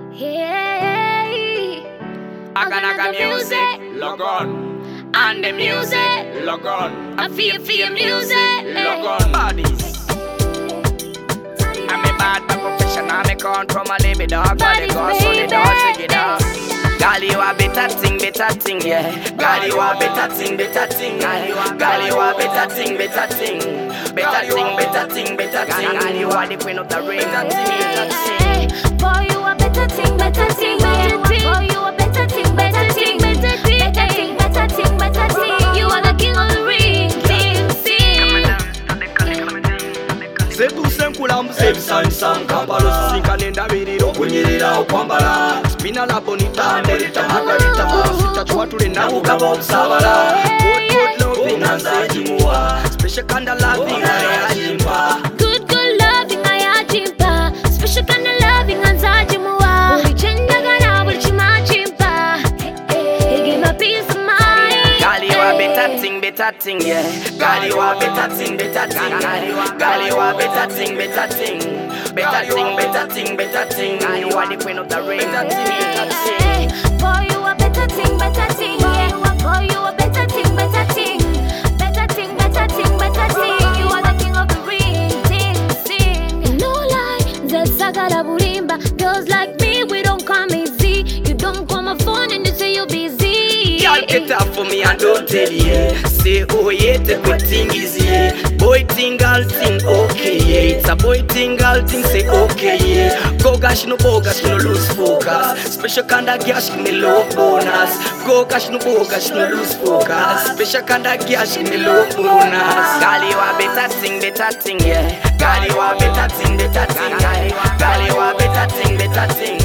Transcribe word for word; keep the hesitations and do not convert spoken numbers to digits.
Hey, Aganaga music, log on. And the music, log on. I feel feel music, log on. Bodies. I'm a bad but professional. Me come from a live dog, but they go so they don't take it out. Girl, you a better thing, better thing, yeah. Girl, you a better thing, better thing. Girl, you a better thing, better thing. Better thing, better thing, better thing. Girl, you are the queen of the ring. Better thing, better thing. boy, you a better thing, better thing, better thing. Boy, you a better thing, better thing, better thing, better thing, better thing, better thing. You are the king of the ring, sing, sing. Sebuse nkulambu sebisanisa Kampalo sisinka nenda biriro kunyirira okwambala Spina la bonita melita margarita Sita twatule na ugabo okusabala Good good loving anzajimuwa Special kind of loving ayajimba Good good loving ayajimba Special kind of loving anzajimuwa Ulichendagana ulichimachimba He give me peace of mind. Girl, you a better thing, better thing, yeah. Girl, you a better thing, better thing. Girl, you a better thing, better thing. Better thing, better thing, better thing. Girl, you are the queen of the ring. Better thing, better thing. Boy, you a better thing, better thing, yeah. Boy, you a better thing, better thing. Better thing, better thing, better thing. You are the king of the ring, sing, sing. No lie, Zesagara Burimba. Girls like me, we don't come easy. You don't call my phone and you say you're busy. Girl, get up for me and don't tell you. Say, oh yeah, take what thing is yeah. Boy thing, girl thing, okay yeah. It's a boy thing, girl thing, say okay yeah. Go gosh, no bogus, no lose focus. Special kind of cash, me low bonus. Go gosh, no bogus, no lose focus. Special kind of cash, me low bonus. Girl, you a better thing, better thing, yeah. Girl, you a better thing, better thing. Girl, you a better thing, better thing.